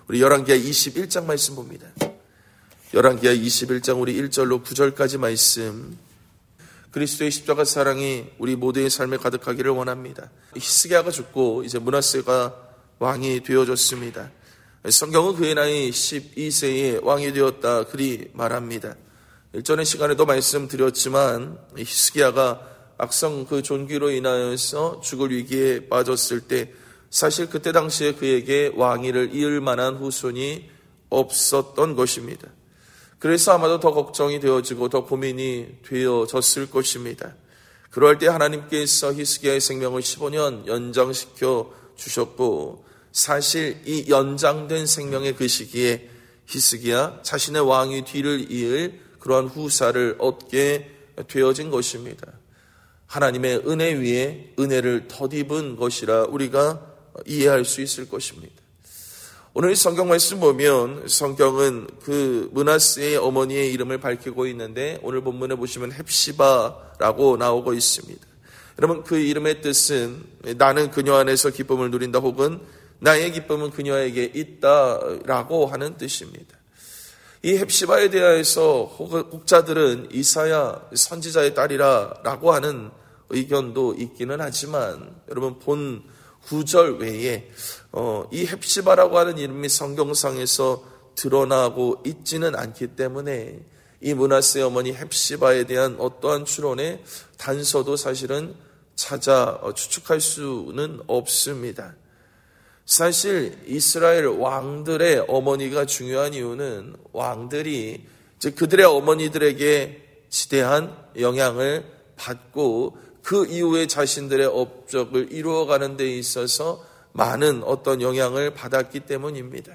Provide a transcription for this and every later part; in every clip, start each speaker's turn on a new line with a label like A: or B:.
A: 우리 열왕기하 21장 말씀 봅니다. 열왕기하 21장 우리 1절로 9절까지 말씀. 그리스도의 십자가 사랑이 우리 모두의 삶에 가득하기를 원합니다. 히스기야가 죽고 이제 므낫세가 왕이 되어졌습니다. 성경은 그의 나이 12세에 왕이 되었다 그리 말합니다. 일전의 시간에도 말씀드렸지만 히스기야가 악성 그 존귀로 인하여서 죽을 위기에 빠졌을 때 사실 그때 당시에 그에게 왕위를 이을 만한 후손이 없었던 것입니다. 그래서 아마도 더 걱정이 되어지고 더 고민이 되어졌을 것입니다. 그럴 때 하나님께서 히스기야의 생명을 15년 연장시켜 주셨고 사실 이 연장된 생명의 그 시기에 히스기야 자신의 왕위 뒤를 이을 그러한 후사를 얻게 되어진 것입니다. 하나님의 은혜 위에 은혜를 덧입은 것이라 우리가 이해할 수 있을 것입니다. 오늘 성경 말씀 보면 성경은 그 므낫세의 어머니의 이름을 밝히고 있는데 오늘 본문에 보시면 헵시바라고 나오고 있습니다. 여러분 그 이름의 뜻은 나는 그녀 안에서 기쁨을 누린다 혹은 나의 기쁨은 그녀에게 있다라고 하는 뜻입니다. 이 헵시바에 대하여서 혹자들은 이사야 선지자의 딸이라고 하는 의견도 있기는 하지만 여러분 본 구절 외에 이 헵시바라고 하는 이름이 성경상에서 드러나고 있지는 않기 때문에 이 므낫세 어머니 헵시바에 대한 어떠한 추론의 단서도 사실은 찾아 추측할 수는 없습니다. 사실 이스라엘 왕들의 어머니가 중요한 이유는 왕들이 즉 그들의 어머니들에게 지대한 영향을 받고 그 이후에 자신들의 업적을 이루어가는 데 있어서 많은 어떤 영향을 받았기 때문입니다.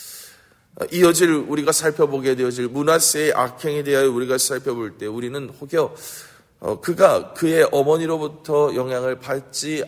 A: 우리가 살펴보게 되어질 므낫세의 악행에 대하여 우리가 살펴볼 때 우리는 혹여 그가 그의 어머니로부터 영향을 받지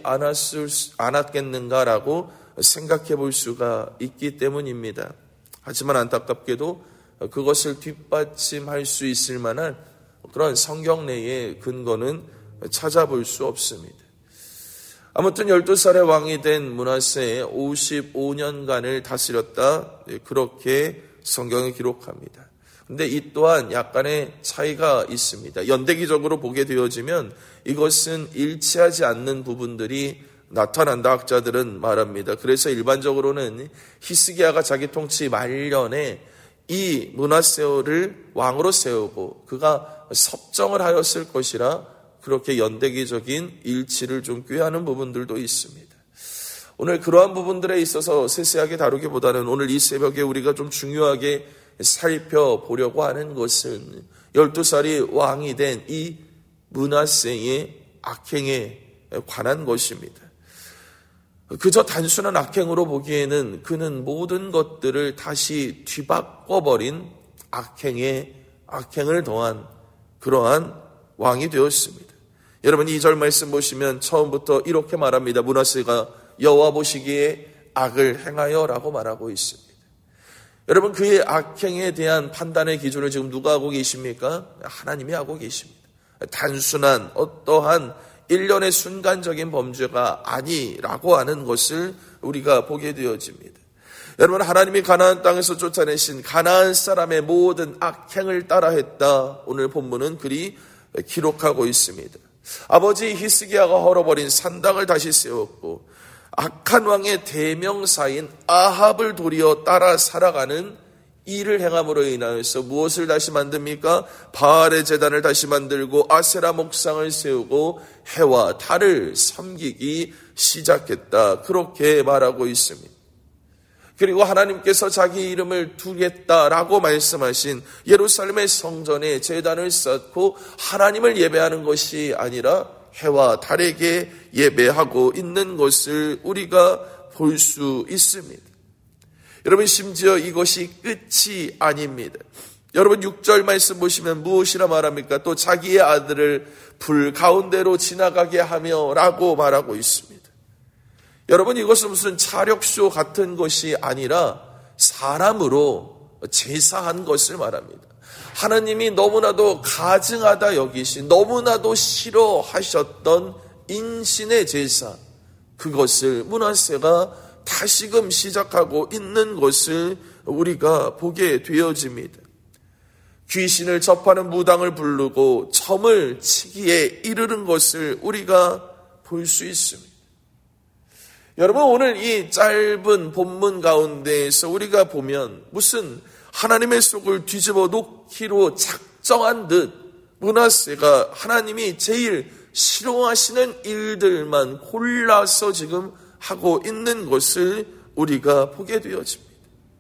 A: 않았겠는가라고 생각해 볼 수가 있기 때문입니다. 하지만 안타깝게도 그것을 뒷받침할 수 있을 만한 그런 성경 내의 근거는 찾아볼 수 없습니다. 아무튼 12살의 왕이 된 므낫세 55년간을 다스렸다 그렇게 성경이 기록합니다. 그런데 이 또한 약간의 차이가 있습니다. 연대기적으로 보게 되어지면 이것은 일치하지 않는 부분들이 나타난다 학자들은 말합니다. 그래서 일반적으로는 히스기야가 자기 통치 말년에 이 므낫세를 왕으로 세우고 그가 섭정을 하였을 것이라 그렇게 연대기적인 일치를 좀 꾀하는 부분들도 있습니다. 오늘 그러한 부분들에 있어서 세세하게 다루기보다는 오늘 이 새벽에 우리가 좀 중요하게 살펴보려고 하는 것은 12살이 왕이 된 이 므낫세의 악행에 관한 것입니다. 그저 단순한 악행으로 보기에는 그는 모든 것들을 다시 뒤바꿔버린 악행을 더한 그러한 왕이 되었습니다. 여러분 2절 말씀 보시면 처음부터 이렇게 말합니다. 므낫세가 여호와 보시기에 악을 행하여라고 말하고 있습니다. 여러분 그의 악행에 대한 판단의 기준을 지금 누가 하고 계십니까? 하나님이 하고 계십니다. 단순한 어떠한 일련의 순간적인 범죄가 아니라고 하는 것을 우리가 보게 되어집니다. 여러분 하나님이 가나안 땅에서 쫓아내신 가나안 사람의 모든 악행을 따라했다. 오늘 본문은 그리 기록하고 있습니다. 아버지 히스기야가 헐어버린 산당을 다시 세웠고 악한 왕의 대명사인 아합을 도리어 따라 살아가는 일을 행함으로 인하여서 무엇을 다시 만듭니까? 바알의 제단을 다시 만들고 아세라 목상을 세우고 해와 달을 섬기기 시작했다. 그렇게 말하고 있습니다. 그리고 하나님께서 자기 이름을 두겠다라고 말씀하신 예루살렘의 성전에 제단을 쌓고 하나님을 예배하는 것이 아니라 해와 달에게 예배하고 있는 것을 우리가 볼 수 있습니다. 여러분 심지어 이것이 끝이 아닙니다. 여러분 6절 말씀 보시면 무엇이라 말합니까? 또 자기의 아들을 불 가운데로 지나가게 하며 라고 말하고 있습니다. 여러분 이것은 무슨 차력쇼 같은 것이 아니라 사람으로 제사한 것을 말합니다. 하나님이 너무나도 가증하다 여기신 너무나도 싫어하셨던 인신의 제사 그것을 므낫세가 다시금 시작하고 있는 것을 우리가 보게 되어집니다. 귀신을 접하는 무당을 부르고 점을 치기에 이르는 것을 우리가 볼 수 있습니다. 여러분, 오늘 이 짧은 본문 가운데에서 우리가 보면 무슨 하나님의 속을 뒤집어 놓기로 작정한 듯 므낫세가 하나님이 제일 싫어하시는 일들만 골라서 지금 하고 있는 것을 우리가 보게 되어집니다.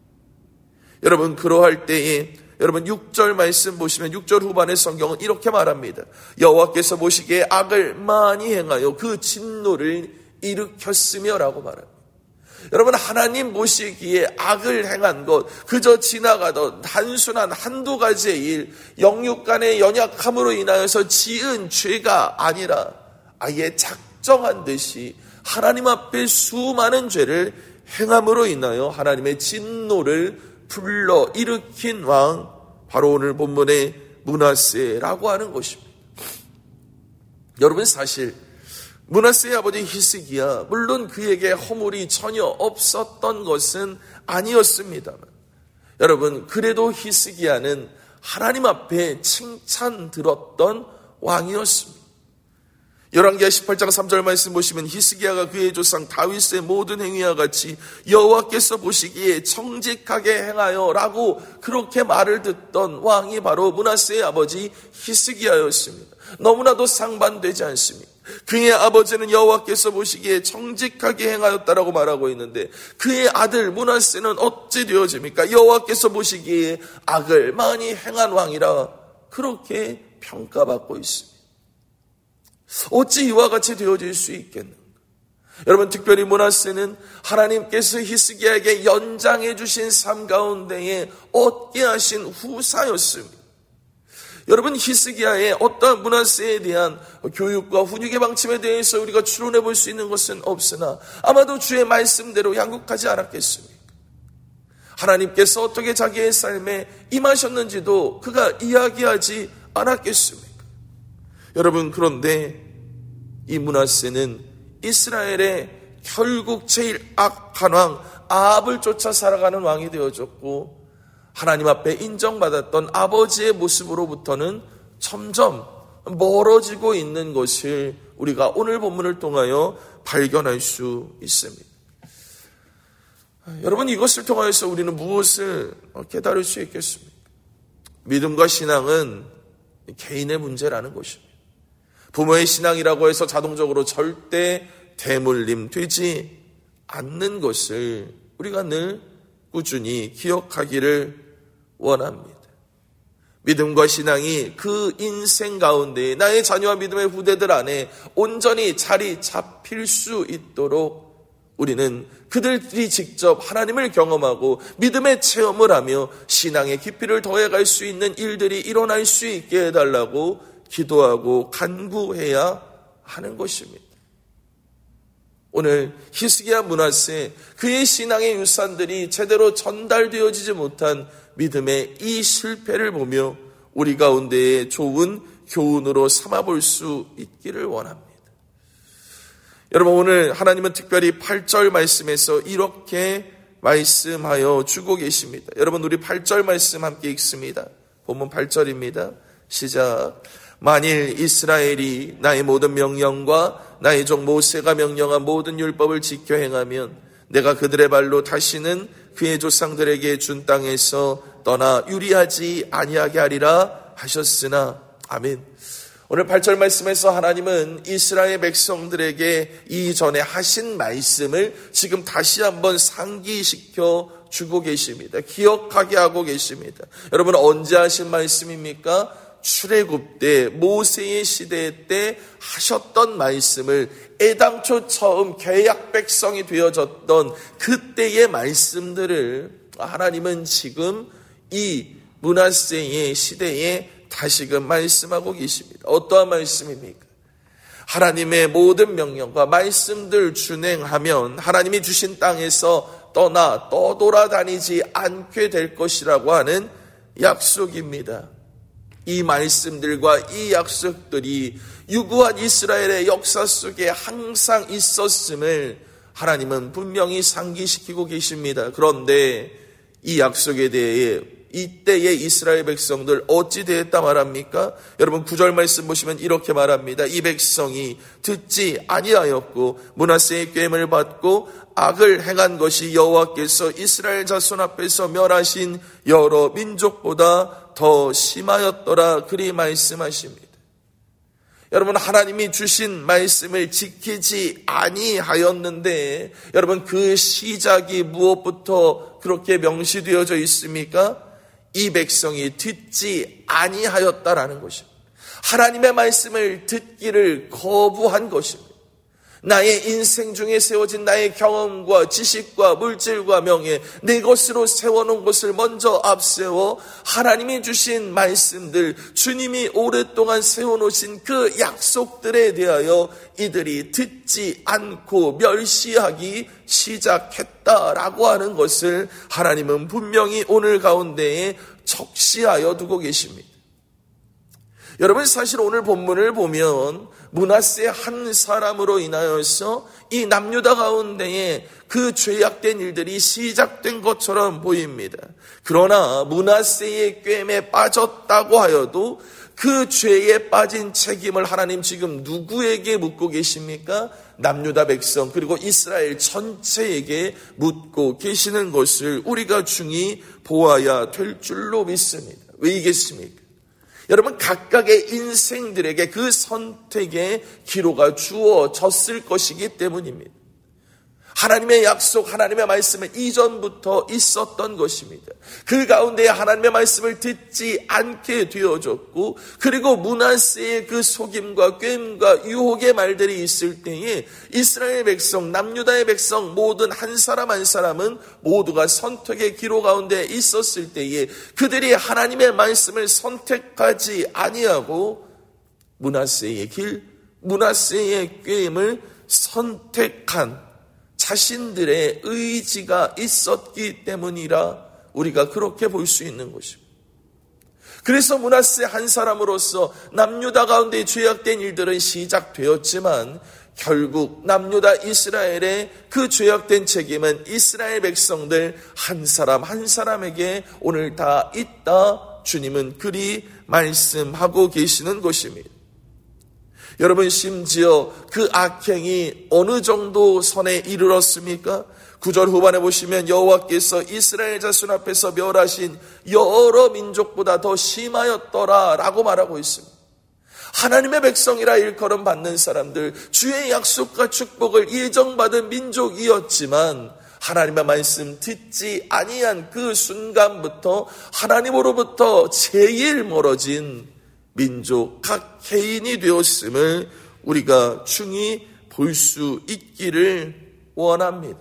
A: 여러분, 그러할 때에 여러분 6절 말씀 보시면 6절 후반의 성경은 이렇게 말합니다. 여호와께서 보시기에 악을 많이 행하여 그 진노를 일으켰으며 라고 말합니다. 여러분, 하나님 보시기에 악을 행한 것, 그저 지나가던 단순한 한두 가지의 일, 영육간의 연약함으로 인하여서 지은 죄가 아니라 아예 작정한 듯이 하나님 앞에 수많은 죄를 행함으로 인하여 하나님의 진노를 불러 일으킨 왕, 바로 오늘 본문의 므낫세라고 하는 것입니다. 여러분, 사실 므낫세의 아버지 히스기야, 물론 그에게 허물이 전혀 없었던 것은 아니었습니다만, 여러분, 그래도 히스기야는 하나님 앞에 칭찬 들었던 왕이었습니다. 열왕기하 18장 3절 말씀 보시면 히스기야가 그의 조상 다윗의 모든 행위와 같이 여호와께서 보시기에 정직하게 행하여 라고 그렇게 말을 듣던 왕이 바로 므낫세의 아버지 히스기야였습니다. 너무나도 상반되지 않습니까? 그의 아버지는 여호와께서 보시기에 정직하게 행하였다라고 말하고 있는데 그의 아들 므낫세는 어찌 되어집니까? 여호와께서 보시기에 악을 많이 행한 왕이라 그렇게 평가받고 있습니다. 어찌 이와 같이 되어질 수 있겠는가? 여러분, 특별히 므낫세는 하나님께서 히스기야에게 연장해 주신 삶 가운데에 얻게 하신 후사였습니다. 여러분, 히스기야의 어떠한 므낫세에 대한 교육과 훈육의 방침에 대해서 우리가 추론해 볼 수 있는 것은 없으나 아마도 주의 말씀대로 양육하지 않았겠습니까? 하나님께서 어떻게 자기의 삶에 임하셨는지도 그가 이야기하지 않았겠습니까? 여러분, 그런데 이 므낫세는 이스라엘의 결국 제일 악한 왕 아합을 쫓아 살아가는 왕이 되어졌고 하나님 앞에 인정받았던 아버지의 모습으로부터는 점점 멀어지고 있는 것을 우리가 오늘 본문을 통하여 발견할 수 있습니다. 여러분, 이것을 통하여서 우리는 무엇을 깨달을 수 있겠습니까? 믿음과 신앙은 개인의 문제라는 것입니다. 부모의 신앙이라고 해서 자동적으로 절대 대물림 되지 않는 것을 우리가 늘 꾸준히 기억하기를 원합니다. 믿음과 신앙이 그 인생 가운데 나의 자녀와 믿음의 후대들 안에 온전히 자리 잡힐 수 있도록 우리는 그들이 직접 하나님을 경험하고 믿음의 체험을 하며 신앙의 깊이를 더해갈 수 있는 일들이 일어날 수 있게 해달라고 기도하고 간구해야 하는 것입니다. 오늘 히스기야 므낫세, 그의 신앙의 유산들이 제대로 전달되어지지 못한 믿음의 이 실패를 보며 우리 가운데에 좋은 교훈으로 삼아볼 수 있기를 원합니다. 여러분, 오늘 하나님은 특별히 8절 말씀에서 이렇게 말씀하여 주고 계십니다. 여러분, 우리 8절 말씀 함께 읽습니다. 본문 8절입니다. 시작. 만일 이스라엘이 나의 모든 명령과 나의 종 모세가 명령한 모든 율법을 지켜 행하면 내가 그들의 발로 다시는 그의 조상들에게 준 땅에서 떠나 유리하지 아니하게 하리라 하셨으나. 아멘. 오늘 8절 말씀에서 하나님은 이스라엘 백성들에게 이전에 하신 말씀을 지금 다시 한번 상기시켜 주고 계십니다. 기억하게 하고 계십니다. 여러분, 언제 하신 말씀입니까? 출애굽 때 모세의 시대 때 하셨던 말씀을 애당초 처음 계약 백성이 되어졌던 그때의 말씀들을 하나님은 지금 이 므낫세의 시대에 다시금 말씀하고 계십니다. 어떠한 말씀입니까? 하나님의 모든 명령과 말씀들 준행하면 하나님이 주신 땅에서 떠돌아다니지 않게 될 것이라고 하는 약속입니다. 이 말씀들과 이 약속들이 유구한 이스라엘의 역사 속에 항상 있었음을 하나님은 분명히 상기시키고 계십니다. 그런데 이 약속에 대해 이때의 이스라엘 백성들 어찌 되었다 말합니까? 여러분 9절 말씀 보시면 이렇게 말합니다. 이 백성이 듣지 아니하였고 므낫세의 꾀임을 받고 악을 행한 것이 여호와께서 이스라엘 자손 앞에서 멸하신 여러 민족보다 더 심하였더라. 그리 말씀하십니다. 여러분 하나님이 주신 말씀을 지키지 아니하였는데 여러분 그 시작이 무엇부터 그렇게 명시되어져 있습니까? 이 백성이 듣지 아니하였다라는 것입니다. 하나님의 말씀을 듣기를 거부한 것입니다. 나의 인생 중에 세워진 나의 경험과 지식과 물질과 명예, 내 것으로 세워놓은 것을 먼저 앞세워 하나님이 주신 말씀들, 주님이 오랫동안 세워놓으신 그 약속들에 대하여 이들이 듣지 않고 멸시하기 시작했다라고 하는 것을 하나님은 분명히 오늘 가운데에 적시하여 두고 계십니다. 여러분 사실 오늘 본문을 보면 므낫세 한 사람으로 인하여서 이 남유다 가운데에 그 죄악된 일들이 시작된 것처럼 보입니다. 그러나 므낫세의 꾀임에 빠졌다고 하여도 그 죄에 빠진 책임을 하나님 지금 누구에게 묻고 계십니까? 남유다 백성 그리고 이스라엘 전체에게 묻고 계시는 것을 우리가 중히 보아야 될 줄로 믿습니다. 왜이겠습니까? 여러분 각각의 인생들에게 그 선택의 기로가 주어졌을 것이기 때문입니다. 하나님의 약속, 하나님의 말씀은 이전부터 있었던 것입니다. 그 가운데 하나님의 말씀을 듣지 않게 되어졌고 그리고 므낫세의 그 속임과 꾀임과 유혹의 말들이 있을 때에 이스라엘 백성, 남유다의 백성 모든 한 사람 한 사람은 모두가 선택의 기로 가운데 있었을 때에 그들이 하나님의 말씀을 선택하지 아니하고 므낫세의 길, 므낫세의 꾀임을 선택한 자신들의 의지가 있었기 때문이라 우리가 그렇게 볼 수 있는 것입니다. 그래서 므낫세 한 사람으로서 남유다 가운데 죄악된 일들은 시작되었지만 결국 남유다 이스라엘의 그 죄악된 책임은 이스라엘 백성들 한 사람 한 사람에게 오늘 다 있다. 주님은 그리 말씀하고 계시는 것입니다. 여러분 심지어 그 악행이 어느 정도 선에 이르렀습니까? 9절 후반에 보시면 여호와께서 이스라엘 자손 앞에서 멸하신 여러 민족보다 더 심하였더라 라고 말하고 있습니다. 하나님의 백성이라 일컬음 받는 사람들, 주의 약속과 축복을 예정받은 민족이었지만 하나님의 말씀 듣지 아니한 그 순간부터 하나님으로부터 제일 멀어진 민족, 각 개인이 되었음을 우리가 충히 볼 수 있기를 원합니다.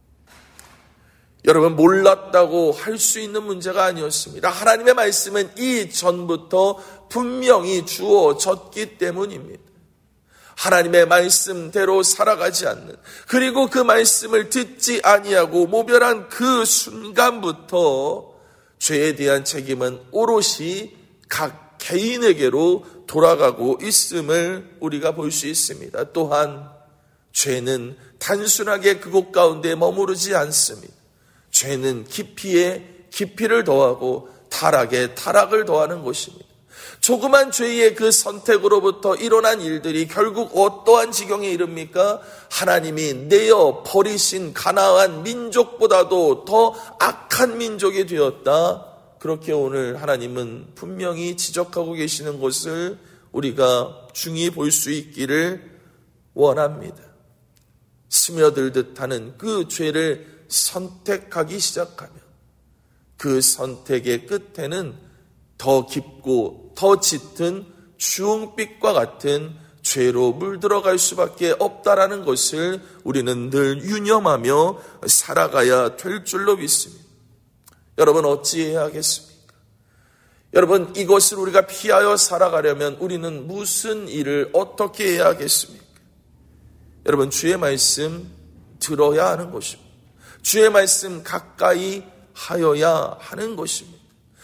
A: 여러분 몰랐다고 할 수 있는 문제가 아니었습니다. 하나님의 말씀은 이전부터 분명히 주어졌기 때문입니다. 하나님의 말씀대로 살아가지 않는 그리고 그 말씀을 듣지 아니하고 모멸한 그 순간부터 죄에 대한 책임은 오롯이 각 개인에게로 돌아가고 있음을 우리가 볼 수 있습니다. 또한 죄는 단순하게 그곳 가운데 머무르지 않습니다. 죄는 깊이에 깊이를 더하고 타락에 타락을 더하는 것입니다. 조그만 죄의 그 선택으로부터 일어난 일들이 결국 어떠한 지경에 이릅니까? 하나님이 내어 버리신 가나안 민족보다도 더 악한 민족이 되었다. 그렇게 오늘 하나님은 분명히 지적하고 계시는 것을 우리가 중히 볼 수 있기를 원합니다. 스며들듯 하는 그 죄를 선택하기 시작하면 그 선택의 끝에는 더 깊고 더 짙은 주홍빛과 같은 죄로 물들어갈 수밖에 없다라는 것을 우리는 늘 유념하며 살아가야 될 줄로 믿습니다. 여러분 어찌해야 하겠습니까? 여러분 이것을 우리가 피하여 살아가려면 우리는 무슨 일을 어떻게 해야 하겠습니까? 여러분 주의 말씀 들어야 하는 것입니다. 주의 말씀 가까이 하여야 하는 것입니다.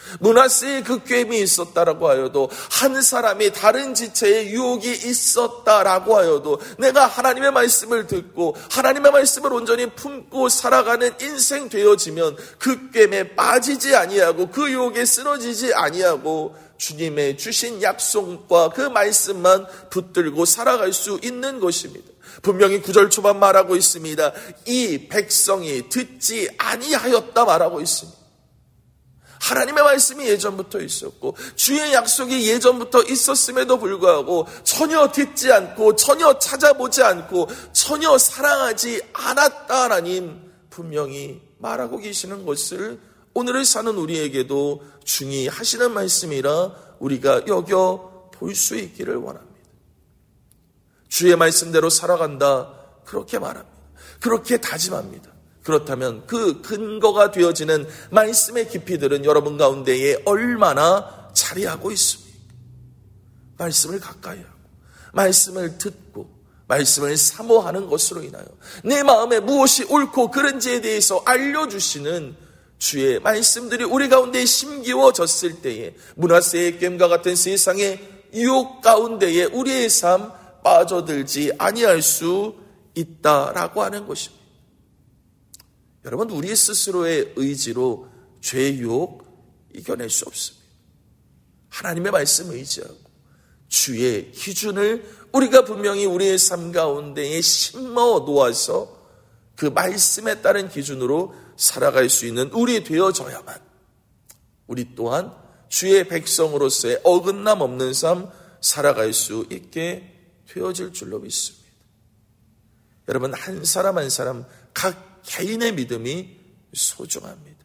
A: 므낫세의 그 괸이 있었다라고 하여도, 한 사람이 다른 지체의 유혹이 있었다라고 하여도 내가 하나님의 말씀을 듣고 하나님의 말씀을 온전히 품고 살아가는 인생 되어지면 그 괸에 빠지지 아니하고 그 유혹에 쓰러지지 아니하고 주님의 주신 약속과 그 말씀만 붙들고 살아갈 수 있는 것입니다. 분명히 9절 초반 말하고 있습니다. 이 백성이 듣지 아니하였다 말하고 있습니다. 하나님의 말씀이 예전부터 있었고 주의 약속이 예전부터 있었음에도 불구하고 전혀 듣지 않고 전혀 찾아보지 않고 전혀 사랑하지 않았다. 하나님 분명히 말하고 계시는 것을 오늘을 사는 우리에게도 중히 하시는 말씀이라 우리가 여겨 볼 수 있기를 원합니다. 주의 말씀대로 살아간다, 그렇게 말합니다. 그렇게 다짐합니다. 그렇다면 그 근거가 되어지는 말씀의 깊이들은 여러분 가운데에 얼마나 자리하고 있습니까? 말씀을 가까이 하고 말씀을 듣고 말씀을 사모하는 것으로 인하여 내 마음에 무엇이 옳고 그른지에 대해서 알려주시는 주의 말씀들이 우리 가운데 심기워졌을 때에 므낫세의 괸과 같은 세상의 유혹 가운데에 우리의 삶 빠져들지 아니할 수 있다라고 하는 것입니다. 여러분, 우리 스스로의 의지로 죄의 유혹 이겨낼 수 없습니다. 하나님의 말씀 의지하고 주의 기준을 우리가 분명히 우리의 삶 가운데에 심어 놓아서 그 말씀에 따른 기준으로 살아갈 수 있는 우리 되어져야만 우리 또한 주의 백성으로서의 어긋남 없는 삶 살아갈 수 있게 되어질 줄로 믿습니다. 여러분, 한 사람 한 사람 각 개인의 믿음이 소중합니다.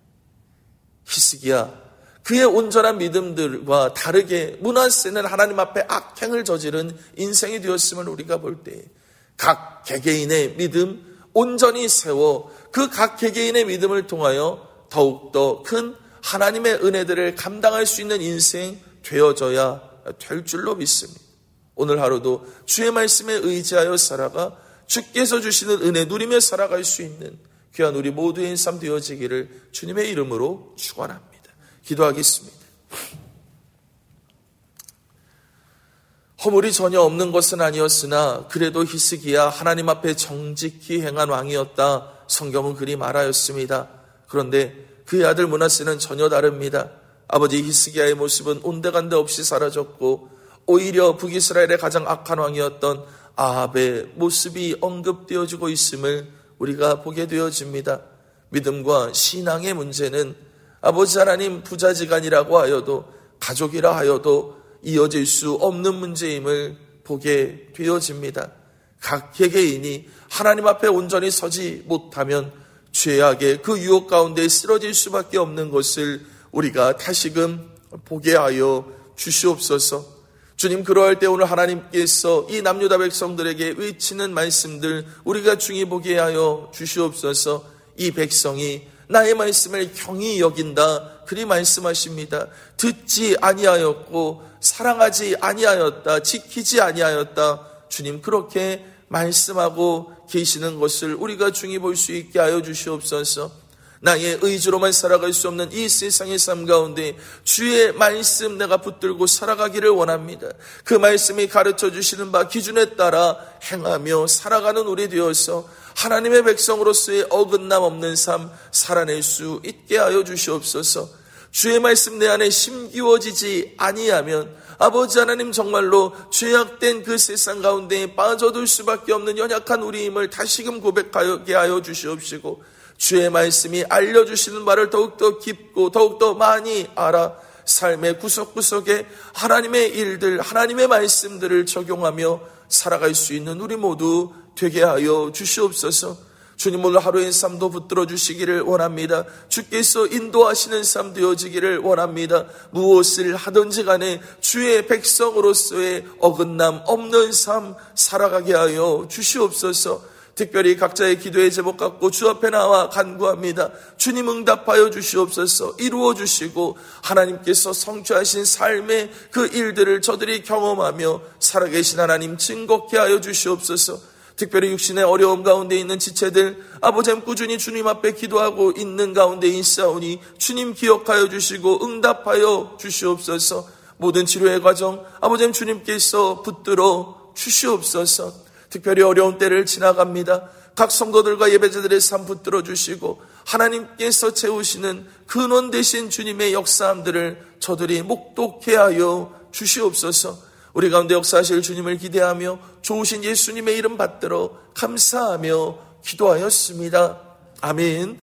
A: 히스기야 그의 온전한 믿음들과 다르게 므낫세는 하나님 앞에 악행을 저지른 인생이 되었음을 우리가 볼 때 각 개개인의 믿음 온전히 세워 그 각 개개인의 믿음을 통하여 더욱더 큰 하나님의 은혜들을 감당할 수 있는 인생 되어져야 될 줄로 믿습니다. 오늘 하루도 주의 말씀에 의지하여 살아가 주께서 주시는 은혜 누리며 살아갈 수 있는 귀한 우리 모두의 삶 되어지기를 주님의 이름으로 축원합니다. 기도하겠습니다. 허물이 전혀 없는 것은 아니었으나 그래도 히스기야 하나님 앞에 정직히 행한 왕이었다. 성경은 그리 말하였습니다. 그런데 그의 아들 므낫세는 전혀 다릅니다. 아버지 히스기야의 모습은 온데간데 없이 사라졌고 오히려 북이스라엘의 가장 악한 왕이었던 아합의 모습이 언급되어지고 있음을 우리가 보게 되어집니다. 믿음과 신앙의 문제는 아버지 하나님 부자지간이라고 하여도 가족이라 하여도 이어질 수 없는 문제임을 보게 되어집니다. 각 개개인이 하나님 앞에 온전히 서지 못하면 죄악의 그 유혹 가운데 쓰러질 수밖에 없는 것을 우리가 다시금 보게 하여 주시옵소서. 주님, 그러할 때 오늘 하나님께서 이 남유다 백성들에게 외치는 말씀들 우리가 중히 보게 하여 주시옵소서. 이 백성이 나의 말씀을 경히 여긴다, 그리 말씀하십니다. 듣지 아니하였고 사랑하지 아니하였다, 지키지 아니하였다. 주님, 그렇게 말씀하고 계시는 것을 우리가 중히 볼 수 있게 하여 주시옵소서. 나의 의지로만 살아갈 수 없는 이 세상의 삶 가운데 주의 말씀 내가 붙들고 살아가기를 원합니다. 그 말씀이 가르쳐 주시는 바 기준에 따라 행하며 살아가는 우리 되어서 하나님의 백성으로서의 어긋남 없는 삶 살아낼 수 있게 하여 주시옵소서. 주의 말씀 내 안에 심기워지지 아니하면 아버지 하나님 정말로 죄악된 그 세상 가운데 빠져들 수밖에 없는 연약한 우리임을 다시금 고백하게 하여 주시옵시고 주의 말씀이 알려주시는 말을 더욱더 깊고 더욱더 많이 알아 삶의 구석구석에 하나님의 일들, 하나님의 말씀들을 적용하며 살아갈 수 있는 우리 모두 되게 하여 주시옵소서. 주님, 오늘 하루의 삶도 붙들어 주시기를 원합니다. 주께서 인도하시는 삶 되어지기를 원합니다. 무엇을 하든지 간에 주의 백성으로서의 어긋남 없는 삶 살아가게 하여 주시옵소서. 특별히 각자의 기도의 제목 갖고 주 앞에 나와 간구합니다. 주님, 응답하여 주시옵소서. 이루어 주시고 하나님께서 성취하신 삶의 그 일들을 저들이 경험하며 살아계신 하나님 증거케 하여 주시옵소서. 특별히 육신의 어려움 가운데 있는 지체들, 아버지 꾸준히 주님 앞에 기도하고 있는 가운데 있사오니 주님 기억하여 주시고 응답하여 주시옵소서. 모든 치료의 과정 아버지 주님께서 붙들어 주시옵소서. 특별히 어려운 때를 지나갑니다. 각 성도들과 예배자들의 삶 붙들어 주시고 하나님께서 채우시는 근원 되신 주님의 역사함들을 저들이 목독해 하여 주시옵소서. 우리 가운데 역사하실 주님을 기대하며 좋으신 예수님의 이름 받들어 감사하며 기도하였습니다. 아멘.